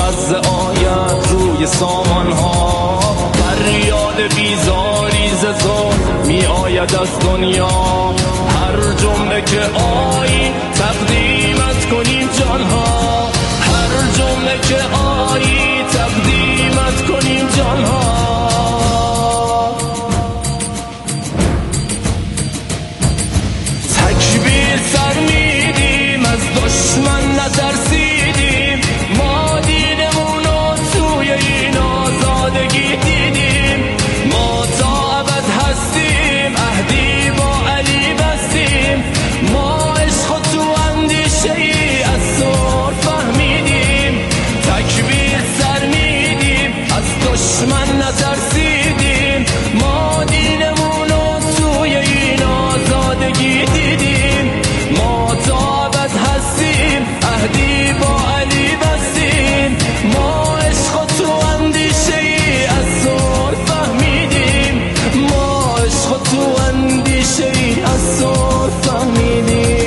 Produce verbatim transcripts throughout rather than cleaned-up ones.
لحظه آید روی سامان ها، فریاد بیزاری ز ظلم می آید از دنیا. هر جمله که آیی تقدیمت کنیم جان ها، هر جمله که آیی تقدیمت کنیم جان ها. تکبیر سر میدیم از دشمن نترسیدیم، ما دیدمونو توی این آزادگی دیدیم. ما تا ابد هستیم عهدی با علی بستیم، ما عشق و تو اندیشه ای از سر فهمیدیم. تکبیر سر میدیم از دشمن نترسیدیم، ما دیدمونو توی این آزادگی دیدیم. ما تا ابد هستیم عهدی با علی بستیم، ما عشق و تو اندیشه ای از سر فهمیدیم، ما عشق و تو اندیشه ای از سر فهمیدیم.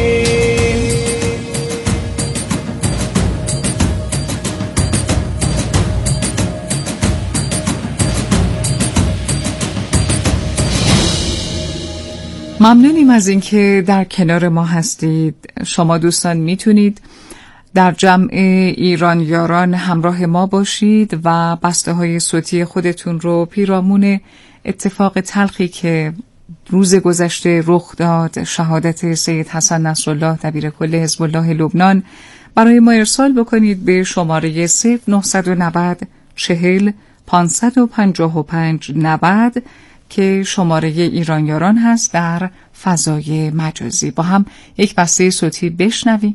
ممنونیم از اینکه در کنار ما هستید. شما دوستان میتونید در جمع ایران یاران همراه ما باشید و بسته های صوتی خودتون رو پیرامون اتفاق تلخی که روز گذشته رخ داد، شهادت سید حسن نصرالله دبیر کل حزب الله لبنان، برای ما ارسال بکنید به شماره صفر نهصد و نود چهل پانصد و پنجاه و پنج نود که شماره ایران یاران هست در فضای مجازی. با هم یک بسته صوتی بشنویم.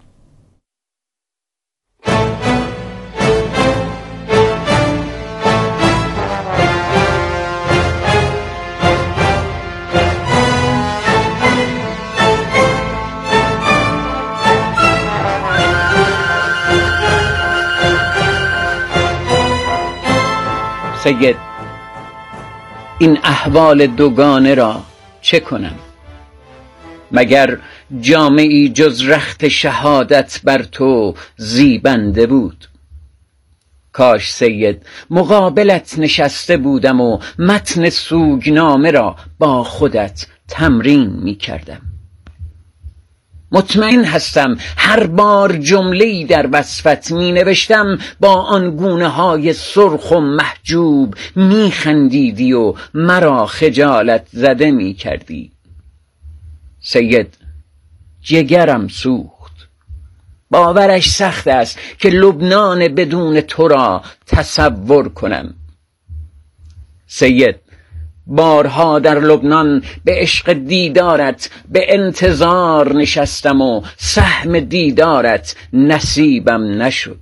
سید، این احوال دوگانه را چه کنم؟ مگر جامعی جز رخت شهادت بر تو زیبنده بود؟ کاش سید مقابلت نشسته بودم و متن سوگنامه را با خودت تمرین می کردم. مطمئن هستم هر بار جمله‌ای در وصفت می نوشتم با آن گونه های سرخ و محجوب می خندیدی و مرا خجالت زده می کردی. سید، جگرم سوخت. باورش سخت است که لبنان بدون تو را تصور کنم. سید، بارها در لبنان به عشق دیدارت به انتظار نشستم و سهم دیدارت نصیبم نشد.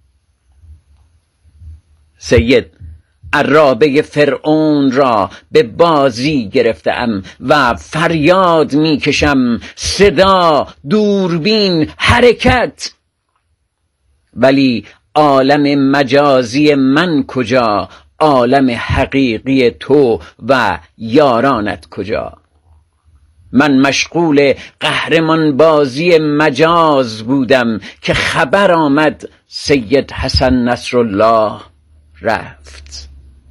سید، عرابه فرعون را به بازی گرفتم و فریاد میکشم صدا، دوربین، حرکت. ولی عالم مجازی من کجا؟ عالم حقیقی تو و یارانت کجا؟ من مشغول قهرمان بازی مجاز بودم که خبر آمد سید حسن نصرالله رفت.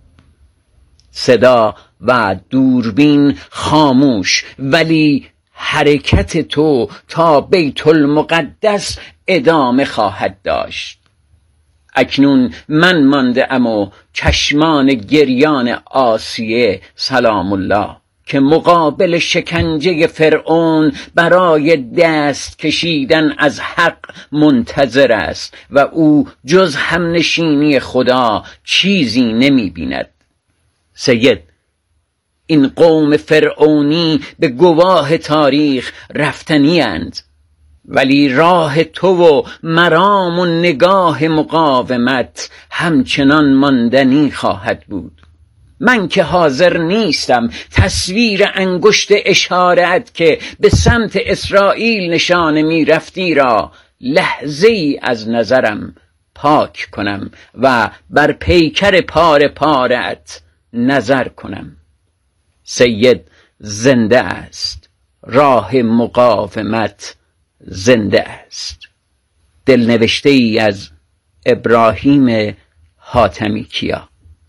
صدا و دوربین خاموش، ولی حرکت تو تا بیت المقدس ادامه خواهد داشت. اکنون من مانده ام و چشمان گریان آسیه سلام الله که مقابل شکنجه فرعون برای دست کشیدن از حق منتظر است و او جز همنشینی خدا چیزی نمی بیند. سید، این قوم فرعونی به گواه تاریخ رفتنی اند، ولی راه تو و مرام و نگاه مقاومت همچنان ماندنی خواهد بود. من که حاضر نیستم تصویر انگشت اشارت که به سمت اسرائیل نشانه می رفتی را لحظه ای از نظرم پاک کنم و بر پیکر پاره پارت نظر کنم. سید زنده است، راه مقاومت زنده است. دلنوشته ای از ابراهیم حاتمی کیا.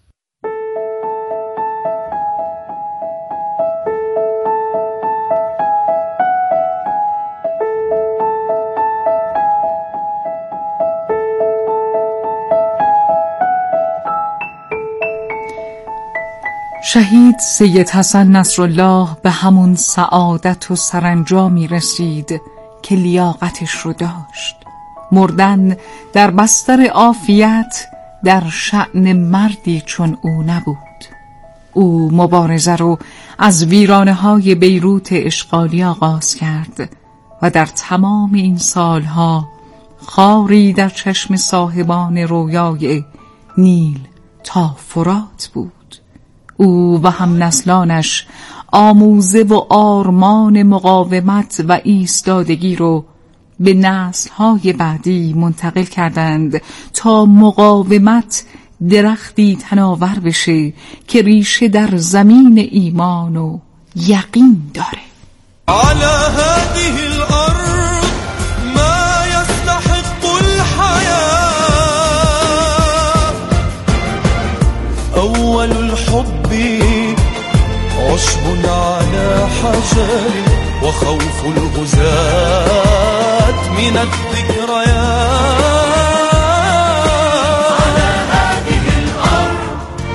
شهید سید حسن نصرالله به همون سعادت و سرانجامی رسید که لیاقتش رو داشت. مردن در بستر عافیت در شأن مردی چون او نبود. او مبارزه رو از ویرانه‌های بیروت اشغالی آغاز کرد و در تمام این سالها خاری در چشم صاحبان رویای نیل تا فرات بود. او و هم نسلانش آموزه و آرمان مقاومت و ایستادگی رو به نسل‌های بعدی منتقل کردند تا مقاومت درختی تناور بشه که ریشه در زمین ایمان و یقین داره. على هذه الأرض ما يستحق الحياة أول الحب عشب على حجر وخوف الغزاة من الذكريات على هذه الأرض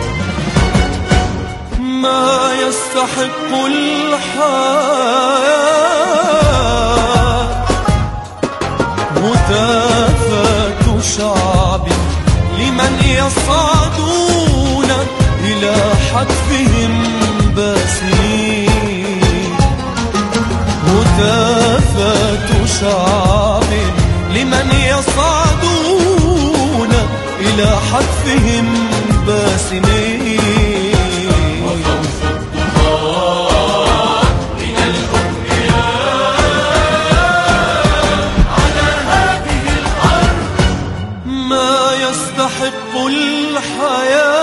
ما يستحق الحياة هتافات شعب لمن يصعدون إلى حتفهم باسمين هتافات شعب لمن يصعدون إلى حتفهم باسمين وخوف الضباط من الأمنياء على هذه الأرض ما يستحق الحياة.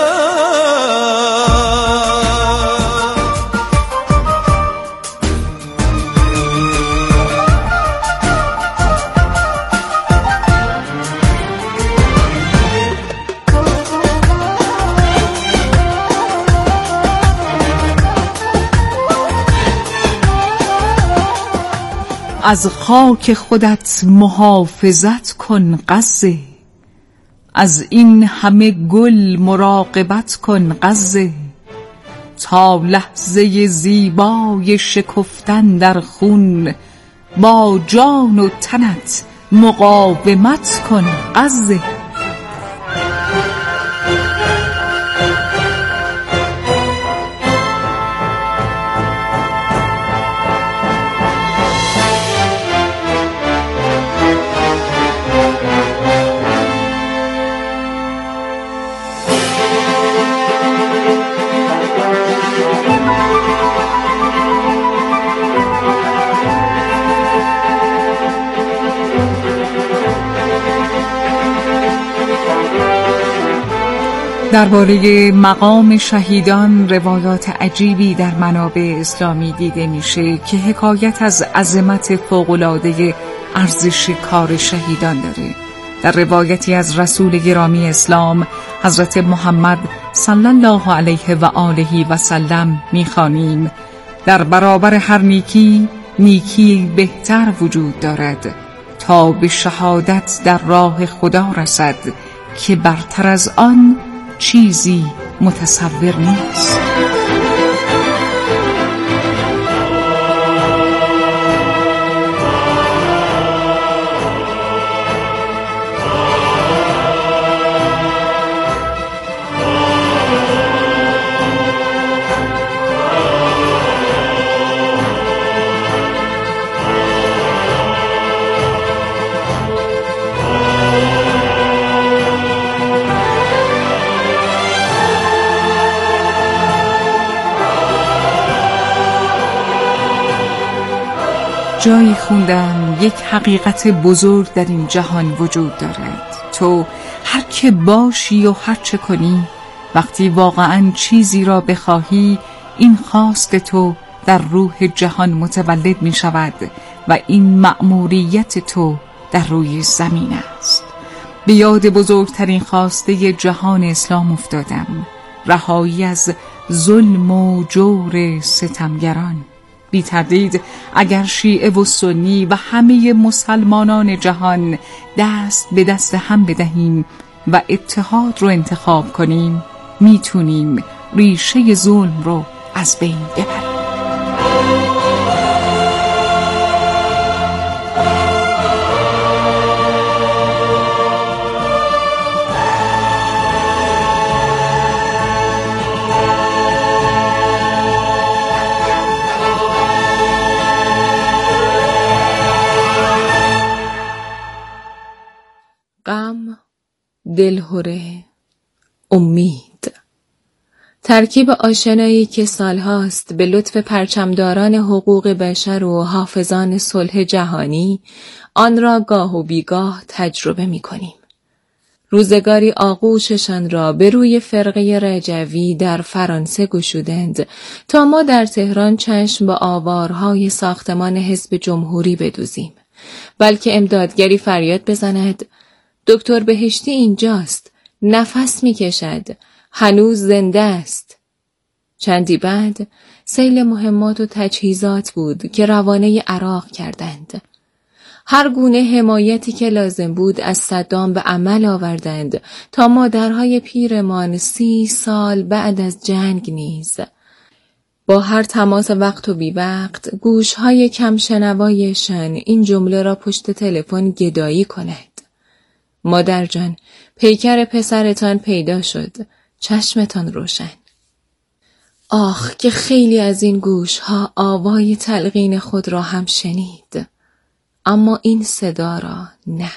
از خاک خودت محافظت کن غزه، از این همه گل مراقبت کن غزه، تا لحظه زیبای شکفتن در خون با جان و تنت مقاومت کن غزه. درباره مقام شهیدان روایات عجیبی در منابع اسلامی دیده میشه که حکایت از عظمت فوق‌العاده ارزش کار شهیدان داره. در روایتی از رسول گرامی اسلام حضرت محمد صلی الله علیه و آله و سلم می‌خوانیم: در برابر هر نیکی نیکی بهتر وجود دارد تا به شهادت در راه خدا رسد که برتر از آن چیزی متصور نیست. جایی خوندم یک حقیقت بزرگ در این جهان وجود دارد. تو هر که باشی و هر چه کنی، وقتی واقعاً چیزی را بخواهی، این خواست تو در روح جهان متولد می شود و این مأموریت تو در روی زمین است. به یاد بزرگترین خواسته جهان اسلام افتادم، رهایی از ظلم و جور ستمگران. بی تردید اگر شیعه و سنی و همه مسلمانان جهان دست به دست هم بدهیم و اتحاد رو انتخاب کنیم، میتونیم ریشه ظلم رو از بین ببریم. غم، دلهره، امید، ترکیب آشنایی که سالهاست به لطف پرچمداران حقوق بشر و حافظان صلح جهانی آن را گاه و بیگاه تجربه می کنیم. روزگاری آغوششان را به روی فرقه رجوی در فرانسه گشودند تا ما در تهران چشم به آوارهای ساختمان حزب جمهوری بدوزیم، بلکه امدادگری فریاد بزند دکتر بهشتی اینجاست، نفس می کشد، هنوز زنده است. چندی بعد سیل مهمات و تجهیزات بود که روانه عراق کردند. هر گونه حمایتی که لازم بود از صدام به عمل آوردند تا مادرهای پیرمان سی سال بعد از جنگ نیز با هر تماس وقت و بی وقت گوشهای کم شنوایشان این جمله را پشت تلفن گدایی کند: مادر جان، پیکر پسرتان پیدا شد، چشمتان روشن. آخ که خیلی از این گوشها آوای تلقین خود را هم شنید، اما این صدا را نه.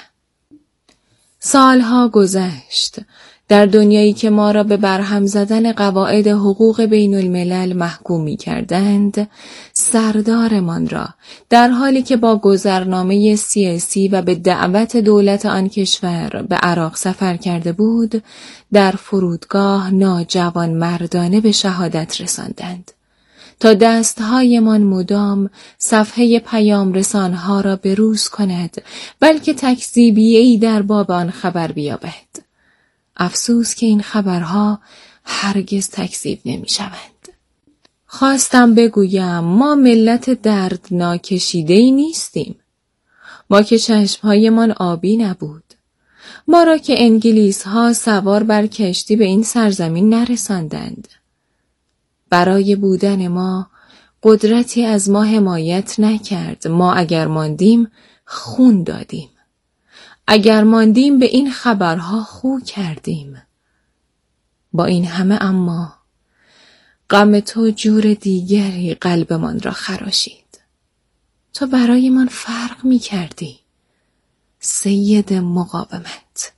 سالها گذشت در دنیایی که ما را به برهم زدن قواعد حقوق بین الملل محکوم می کردند. سردارمان را در حالی که با گذرنامه سیاسی و به دعوت دولت آن کشور به عراق سفر کرده بود، در فرودگاه ناجوان مردانه به شهادت رساندند تا دستهایمان مدام صفحه پیام رسانها را بروز کند، بلکه تکذیبیه‌ای در باب آن خبر بیابد. افسوس که این خبرها هرگز تکذیب نمی شوند. خواستم بگویم ما ملت دردناک کشیده‌ای نیستیم. ما که چشمهایمان آبی نبود. ما را که انگلیس ها سوار بر کشتی به این سرزمین نرساندند. برای بودن ما قدرتی از ما حمایت نکرد. ما اگر ماندیم خون دادیم. اگر ماندیم به این خبرها خو کردیم. با این همه اما غم تو جور دیگری قلبمان را خراشید. تو برای من فرق می کردی سید مقاومت.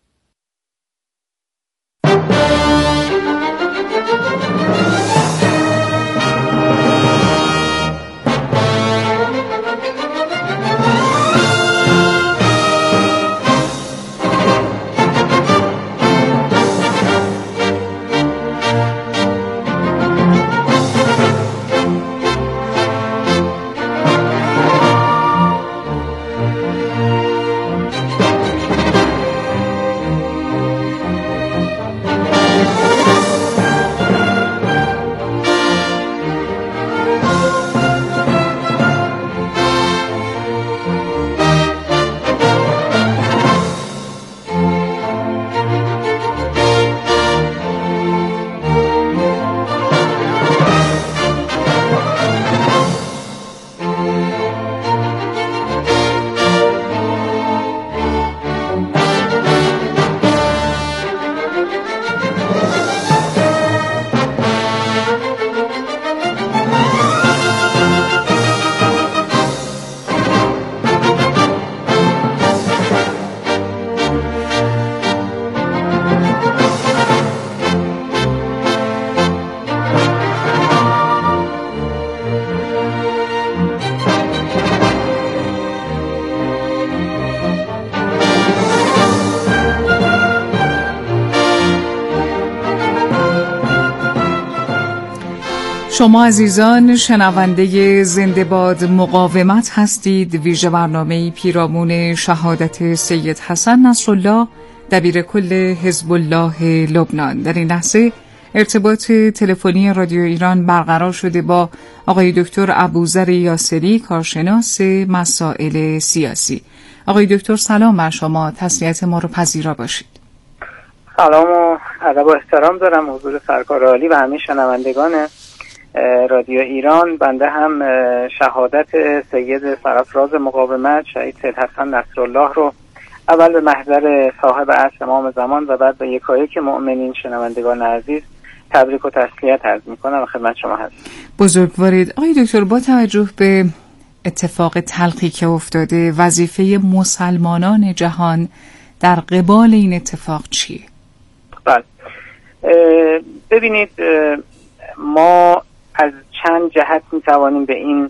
شما عزیزان شنونده زنده باد مقاومت هستید. ویژه برنامه پیرامون شهادت سید حسن نصرالله دبیر کل حزب الله لبنان. در این لحظه ارتباط تلفنی رادیو ایران برقرار شده با آقای دکتر ابوذر یاسری، کارشناس مسائل سیاسی. آقای دکتر سلام بر شما، تسلیت ما رو پذیرا باشید. سلام و ادب و احترام دارم حضور سرکار عالی و همه شنوندگان رادیو ایران. بنده هم شهادت سید سرافراز مقاومت شهید سید حسن نصرالله رو اول به محضر صاحب عصر امام زمان و بعد به یکایک مؤمنین شنوندگان عزیز تبریک و تسلیت عرض میکنم و خدمت شما هستم. بزرگوارید. آقای دکتر، با توجه به اتفاق تلخی که افتاده، وظیفه مسلمانان جهان در قبال این اتفاق چیه؟ بله، ببینید ما از چند جهت میتوانیم به این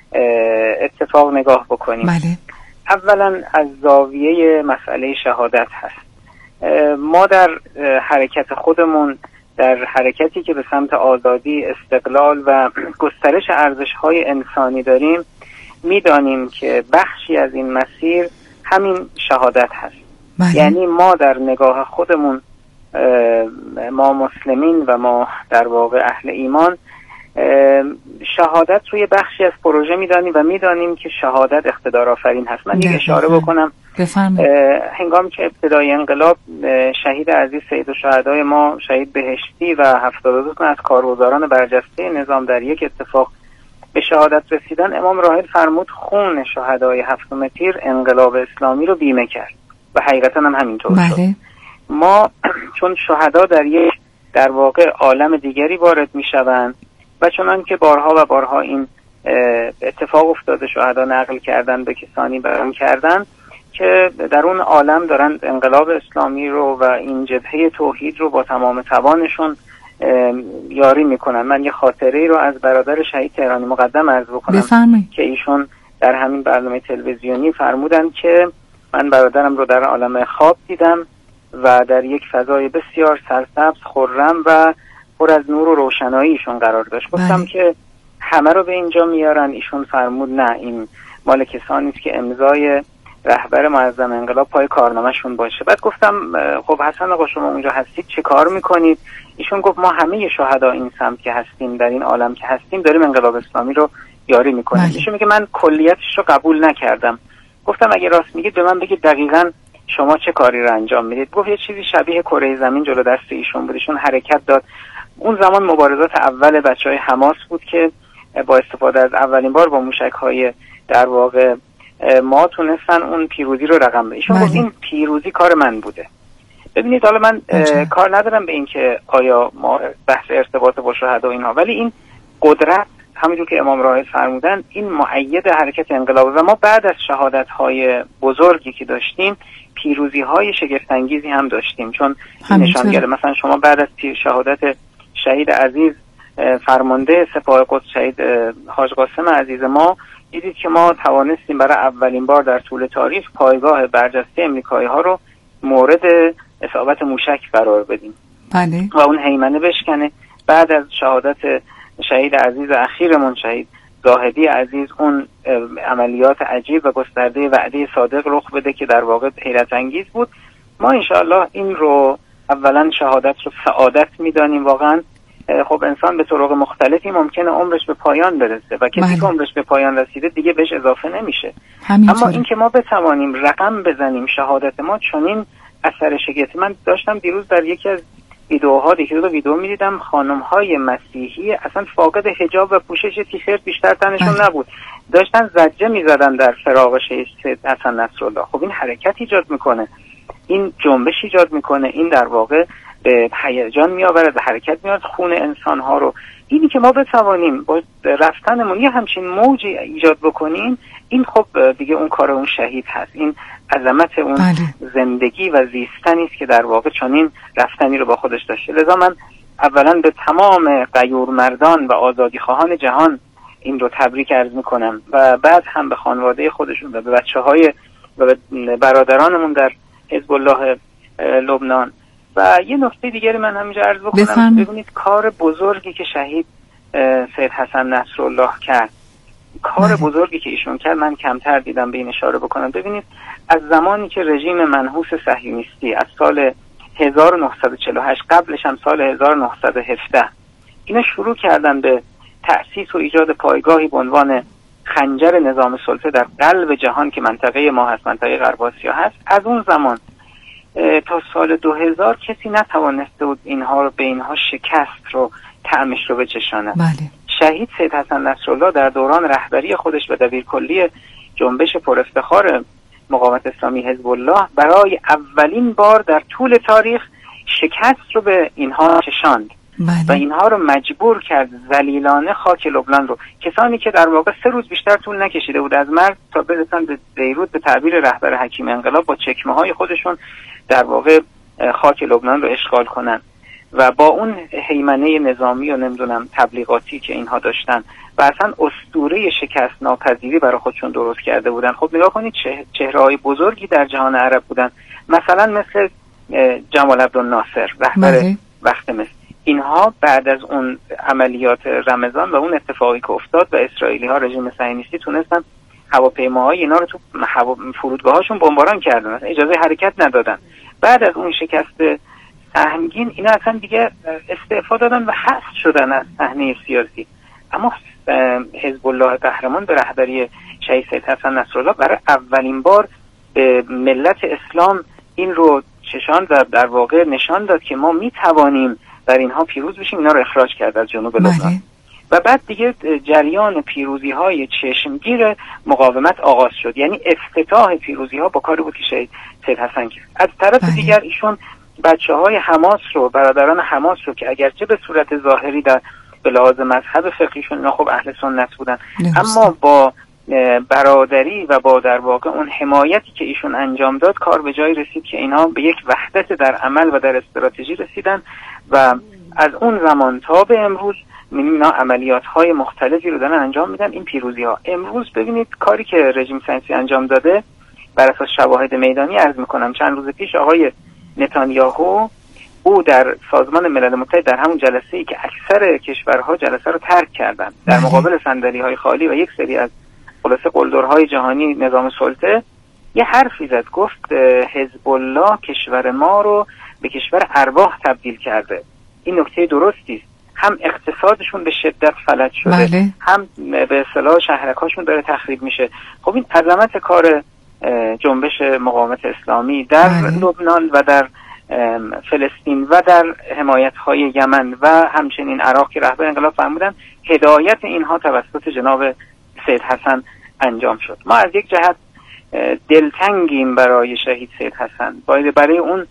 اتفاق نگاه بکنیم. بله. اولا از زاویه مسئله شهادت هست. ما در حرکت خودمون، در حرکتی که به سمت آزادی، استقلال و گسترش ارزش‌های انسانی داریم، میدانیم که بخشی از این مسیر همین شهادت هست. بله. یعنی ما در نگاه خودمون، ما مسلمین و ما در واقع اهل ایمان، شهادت روی بخشی از پروژه میدانیم و میدانیم که شهادت اقتدار آفرین هست. من یک اشاره بکنم. هنگامی که ابتدای انقلاب شهید عزیز سید الشهدای ما شهید بهشتی و هفتاد و دو تن از کارگزاران برجسته نظام در یک اتفاق به شهادت رسیدن، امام راحل فرمود خون شهدای هفتم تیر انقلاب اسلامی رو بیمه کرد و حقیقتا هم همینطور بله. شد. ما چون شهدا در یک در واقع عالم دیگری وارد میشوند و چنان که بارها و بارها این اتفاق افتاده، شهدا نقل کردن به کسانی بیان کردن که در اون عالم دارن انقلاب اسلامی رو و این جبهه توحید رو با تمام توانشون یاری میکنن. من یه خاطره رو از برادر شهید تهرانی مقدم عرض بکنم بفرمایید. که ایشون در همین برنامه تلویزیونی فرمودن که من برادرم رو در عالم خواب دیدم و در یک فضای بسیار سرسبز، خرم و پر از نور و روشنایی ایشون قرار داشت. گفتم بله. که همه رو به اینجا میارن؟ ایشون فرمود نه، این مال کسانی است که امضای رهبر معظم انقلاب پای کارنامه‌شون باشه. بعد گفتم خب حسن آقا شما اونجا هستید چه کار میکنید؟ ایشون گفت ما همه شهدا این سمت که هستیم، در این عالم که هستیم، داریم انقلاب اسلامی رو یاری میکنیم. بله. ایشون میگه من کلیتش رو قبول نکردم. گفتم اگه راست میگید به من بگید دقیقاً شما چه کاری رو انجام میدید. گفت یه چیزی شبیه کره زمین جلو دست ایشون بود. ایشون حرکت داد. اون زمان مبارزات اول بچهای حماس بود که با استفاده از اولین بار با موشک‌های در واقع ما تونستن اون پیروزی رو رقم بزنن. ایشون گفت این پیروزی کار من بوده. ببینید حالا من کار ندارم به این که آیا ما بحث ارتباط با شهدا اینها، ولی این قدرت همونجور که امام راحل فرمودن این مؤید حرکت انقلاب و ما بعد از شهادت‌های بزرگی که داشتیم پیروزی‌های شگفت‌انگیزی هم داشتیم. چون نشانگر مثلا شما بعد از شهادت شهید عزیز فرمانده سپاه قدس شهید حاج قاسم عزیز ما دیدید که ما توانستیم برای اولین بار در طول تاریخ پایگاه برجسته امریکایی ها رو مورد اصابت موشک قرار بدیم. بله. و اون هیمنه بشکنه. بعد از شهادت شهید عزیز اخیرمون شهید زاهدی عزیز اون عملیات عجیب و گسترده وعده صادق رخ بده که در واقع حیرت انگیز بود. ما انشاءالله این رو اولا شهادت رو سعادت میدانیم. واقعا خب انسان به طرق مختلفی ممکنه عمرش به پایان برسه و کسی که عمرش به پایان رسیده دیگه بهش اضافه نمیشه. همینطوره. اما این که ما بتوانیم رقم بزنیم شهادت ما چنین اثر شگفتی. من داشتم دیروز در یکی از ویدیوها دیگه دو ویدیو می‌دیدم خانم‌های مسیحی اصلا فاقد حجاب و پوشش تیشرت بیشتر تنشون بله. نبود، داشتن زجه می‌زدن در فراق شهید حسن نصرالله. خب این حرکت ایجاد میکنه، این جنبش ایجاد میکنه، این در واقع به هیجان میآورد، به حرکت میاد خون انسان‌ها رو. اینی که ما بتوانیم با رفتنمون یه همچین موجی ایجاد بکنیم، این خب دیگه اون کار اون شهید هست. این عظمت اون بله. زندگی و زیستنی است که در واقع چنین رفتنی رو با خودش داشته. لذا من اولا به تمام غیور مردان و آزادی خواهان جهان این رو تبریک عرض میکنم و بعد هم به خانواده خودشون و به بچه‌های و به برادرانمون در حزب الله لبنان. و یه نکته دیگری من همینجا عرض بکنم، ببینید کار بزرگی که شهید سید حسن نصرالله کرد، کار بزرگی که ایشون کرد، من کمتر دیدم به این اشاره بکنم. ببینید از زمانی که رژیم منحوس صهیونیستی از سال هزار و نهصد و چهل و هشت، قبلش هم سال هزار و نهصد و هفده، اینا شروع کردن به تأسیس و ایجاد پایگاهی به عنوان خنجر نظام سلطه در قلب جهان که منطقه ما هست، منطقه غرب آسیا هست. از اون زمان تا سال دو هزار کسی نتوانسته بود اینها رو به اینها شکست رو طعمش رو بچشانه. بله. شهید سید حسن نصرالله در دوران رهبری خودش و دبیرکلی جنبش پر افتخار مقاومت اسلامی حزب الله برای اولین بار در طول تاریخ شکست رو به اینها چشاند. بله. و اینها رو مجبور کرد ذلیلانه خاک لبنان رو، کسانی که در واقع سه روز بیشتر طول نکشیده بود از مرز تا برسن به بیروت، به تعبیر رهبر حکیم انقلاب با چکمه های خودشون در واقع خاک لبنان رو اشغال کنن و با اون هیمنه نظامی و نمیدونم تبلیغاتی که اینها داشتن و اصلا اسطوره شکست ناپذیری برای خودشون درست کرده بودن. خب نگاه کنید چهره‌های بزرگی در جهان عرب بودن، مثلا مثل جمال عبدالناصر رهبر وقت مصر. اینها بعد از اون عملیات رمضان و اون اتفاقی که افتاد و اسرائیلی ها رژیم صهیونیستی تونستن هواپیماهای اینا رو تو هوا... فرودگاهاشون بمباران کردن، اجازه حرکت ندادن. بعد از اون شکست سهمگین اینا اصلا دیگه استعفا دادن و حذف شدن از صحنه سیاسی. اما حزب الله قهرمان به رهبری شهید سید حسن نصرالله برای اولین بار به ملت اسلام این رو چشاند و در واقع نشان داد که ما میتوانیم در اینها پیروز بشیم. اینا رو اخراج کرد از جنوب لبنان و بعد دیگه جریان پیروزی های چشمگیر مقاومت آغاز شد. یعنی افتتاح پیروزی ها با کاری بود که شهید سید حسن کرد. از طرف بله. دیگر ایشون بچه های حماس رو، برادران حماس رو که اگرچه به صورت ظاهری در به لحاظ مذهب فقهیشون اینا خب اهل سنت بودن، اما با برادری و با در واقع اون حمایتی که ایشون انجام داد کار به جایی رسید که اینا به یک وحدت در عمل و در استراتژی رسیدن و از اون زمان تا به امروز اینا عملیات های مختلفی رو دارن انجام میدن. این پیروزی ها امروز ببینید کاری که رژیم صهیونیستی انجام داده بر اساس شواهد میدانی عرض میکنم. چند روز پیش آقای نتانیاهو او در سازمان ملل متحد در همون جلسه‌ای که اکثر کشورها جلسه رو ترک کردن در مقابل صندلی‌های خالی و یک سری از خلاصه قلدرهای جهانی نظام سلطه یه حرفی زد، گفت حزب الله کشور ما رو به کشور ارواح تبدیل کرده. این نکته درستی است. هم اقتصادشون به شدت فلج شده بله. هم به اصطلاح شهرکاشون داره تخریب میشه. خب این عظمت کار جنبش مقاومت اسلامی در بله. لبنان و در فلسطین و در حمایت‌های یمن و همچنین عراق که رهبر انقلاب فرمودن، هدایت اینها توسط جناب سید حسن انجام شد. ما از یک جهت دلتنگیم برای شهید سید حسن، باید برای اون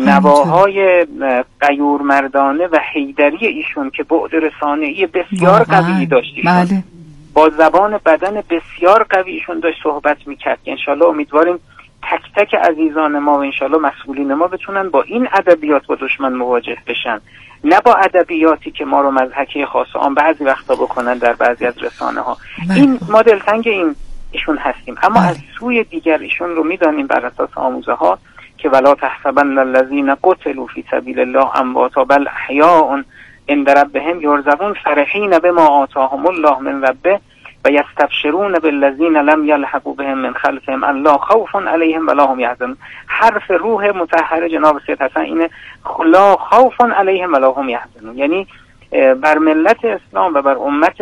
نواهای غیور مردانه و حیدری ایشون که بعد رسانه‌ای بسیار قوی داشت، بله. با زبان بدن بسیار قوی ایشون داشت صحبت میکرد که انشالله امیدواریم تک تک عزیزان ما و انشالله مسئولین ما بتونن با این ادبیات با دشمن مواجه بشن، نه با ادبیاتی که ما رو مضحکه خاص آن بعضی وقتا بکنن در بعضی از رسانه ها. این ما دلتنگ این ایشون هستیم، اما بله. از سوی دیگر ایشون رو میدانیم بر اساس آموزه ها که ولا تحسبن الذين قتلوا في سبيل الله امواتا بل احیاء عند ربهم یرزقون فرحین بما آتاهم الله من ربه و یستبشرون بالذین لم یلحقوا بهم من خلفهم الا خوف علیهم ولا هم یحزنون. حرف روح مطهر جناب سید حسن اینه، لا خوف علیهم ولا هم یحزنون، یعنی بر ملت اسلام و بر امت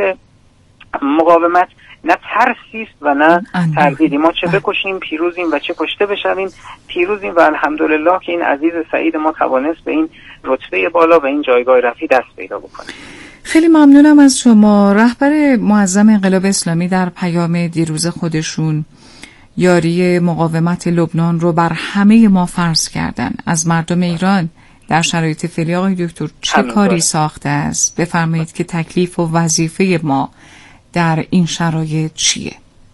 مقاومت نه ترسی است و نه تردیدی. ما چه بکشیم پیروزیم و چه کشته بشویم پیروزیم و الحمدلله که این عزیز سعید ما توانست به این رتبه بالا و این جایگاه رفیع دست پیدا بکنه. خیلی ممنونم از شما. رهبر معظم انقلاب اسلامی در پیام دیروز خودشون یاری مقاومت لبنان رو بر همه ما فرض کردن. از مردم ایران در شرایط فعلی آقای دکتر چه کاری ساخته است؟ بفرمایید که تکلیف و وظیفه ما در این شرایط چیه؟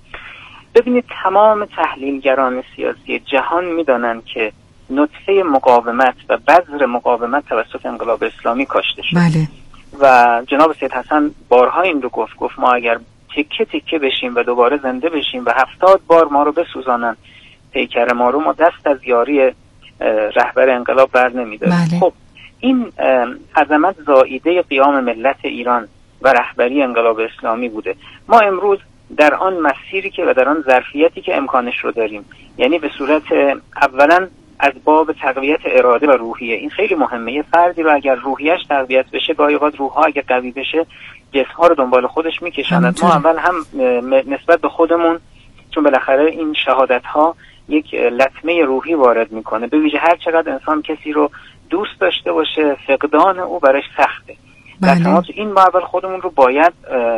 ببینید تمام تحلیلگران سیاسی جهان میدانند که نطفه مقاومت و بذر مقاومت توسط انقلاب اسلامی کاشته شد. بله. و جناب سید حسن بارها این رو گفت گفت ما اگر تکه تکه بشیم و دوباره زنده بشیم و هفتاد بار ما رو بسوزانن پیکر ما رو، ما دست از یاری رهبر انقلاب بر نمی‌داریم. بله. خب این عظمت زائیده قیام ملت ایران و رهبری انقلاب اسلامی بوده. ما امروز در آن مسیری که و در آن ظرفیتی که امکانش رو داریم. یعنی به صورت اولا از باب تقویت اراده و روحیه. این خیلی مهمه. یه فردی رو اگر روحیه‌اش تقویت بشه، گاهی اوقات روح‌ها اگر قوی بشه جسم‌ها رو دنبال خودش می‌کشاند. ما اول هم نسبت به خودمون، چون بالاخره این شهادت‌ها یک لطمه روحی وارد میکنه، به ویژه هر چقدر انسان کسی رو دوست داشته باشه فقدان او برش سخته. در تمام این ما اول خودمون رو باید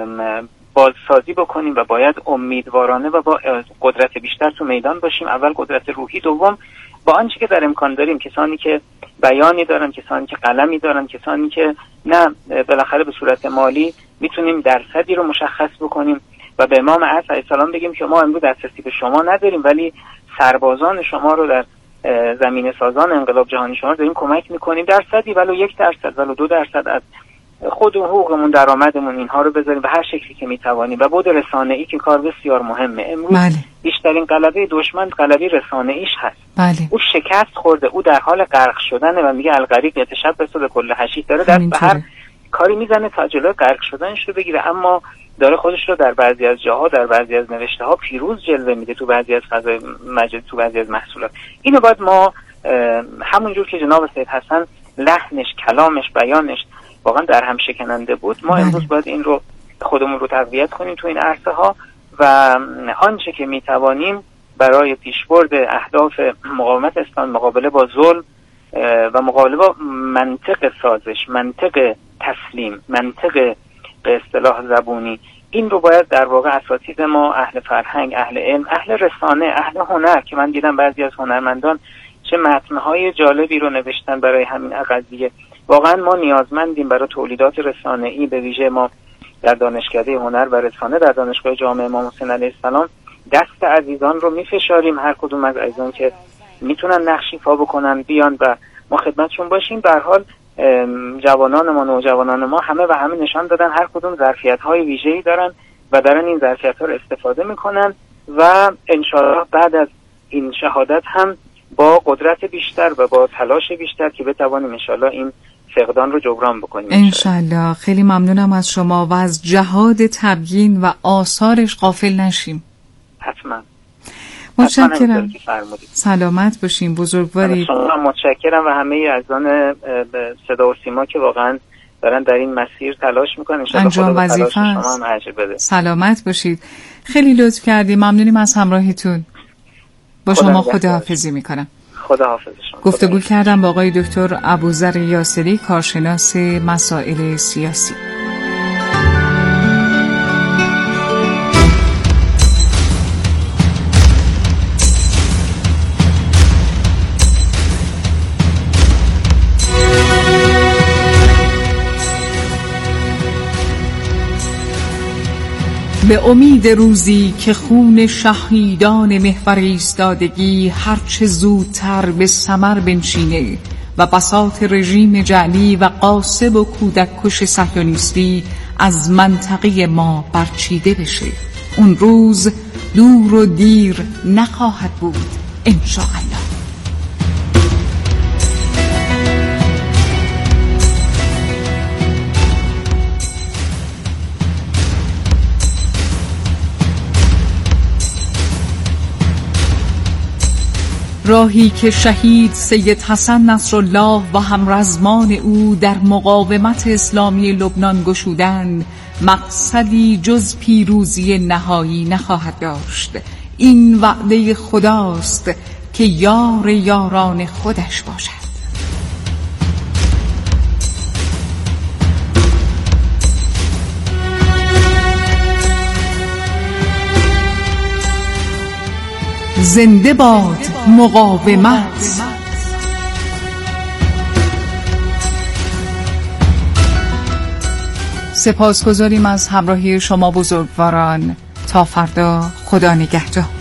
بازسازی بکنیم و باید امیدوارانه و با قدرت بیشتر تو میدان باشیم. اول قدرت روحی، دوم با آنچه که در امکان داریم، کسانی که بیانی دارن، کسانی که قلمی دارن، کسانی که نه بالاخره به صورت مالی میتونیم درصدی رو مشخص بکنیم و به امام عصر علیه السلام بگیم که ما امروز دسترسی به شما نداریم ولی سربازان شما رو در زمین سازان انقلاب جهانی شما داریم کمک میکنیم، درصدی ولو یک درصد ولو دو درصد از خود و حقوقمون، درآمدمون، اینها رو بذاریم به هر شکلی که میتوانیم. و بود رسانه‌ای که کار بسیار مهمه. امروز بله. بیشترین غلبه دشمن غلبه رسانه‌ایش هست. بله. او شکست خورده، او در حال غرق شدنه و میگه الغریق یتشبث بکل حشیش، داره دست به هر کاری میزنه تا جلوی غرق شدنش رو بگیره، اما داره خودش رو در بعضی از جاها، در بعضی از نوشته ها پیروز جلوه میده، تو بعضی از فضای مجازی، تو بعضی از محصولات. اینو باید ما همونجور که جناب سید حسن لحنش، کلامش، بیانش واقعا در هم شکننده بود، ما بله. امروز باید این رو خودمون رو تقویت کنیم تو این عرصه ها و آنچه که میتوانیم برای پیشبرد اهداف مقاومت اسلام، مقابله با ظلم و مقابله با منطق سازش، منطق تسلیم، منطق به اصطلاح زبونی، این رو باید در واقع اساتید ما، اهل فرهنگ، اهل علم، اهل رسانه، اهل هنر، که من دیدم بعضی از هنرمندان چه متن‌های جالبی رو نوشتن برای همین قضیه. واقعا ما نیازمندیم برای تولیدات رسانه‌ای، به ویژه ما در دانشکده هنر و رسانه در دانشگاه جامعه امام حسین علیه السلام دست عزیزان رو میفشاریم، هر کدوم از عزیزان که میتونن نقشی پا بکنن بیان و ما خدمتشون باشیم. به هر حال جوانان ما، نوجوانان ما همه و همه نشان دادن هر کدوم ظرفیت‌های ویژه‌ای دارن و دارن این ظرفیت‌ها رو استفاده میکنن و انشاءالله بعد از این شهادت هم با قدرت بیشتر و با تلاش بیشتر که بتوانیم انشاءالله این فقدان رو جبران بکنیم. انشاءالله. خیلی ممنونم از شما و از جهاد تبیین و آثارش غافل نشیم. حتما. متشکرم. سلامت باشین، بزرگوارید. شما متشکرم و همه عزیزان صدا و سیما که واقعا دارن در این مسیر تلاش میکنن. انشاءالله انجام وظیفه است. سلامت باشید. خیلی لطف کردیم. ممنونیم از همراهیتون. با شما خداحافظی میکنم. خداحافظ شما. گفتگو کردم با آقای دکتر ابوذر یاسری، کارشناس مسائل سیاسی. به امید روزی که خون شهیدان محور ایستادگی هرچه زودتر به ثمر بنشینه و بساط رژیم جعلی و غاصب و کودک کش صهیونیستی از منطقه ما برچیده بشه. اون روز دور و دیر نخواهد بود انشاءالله. راهی که شهید سید حسن نصرالله و همرزمان او در مقاومت اسلامی لبنان گشودند مقصدی جز پیروزی نهایی نخواهد داشت. این وعده خداست که یار یاران خودش باشد. زنده باد مقاومت. سپاسگزاریم از همراهی شما بزرگواران. تا فردا، خدا نگهدار.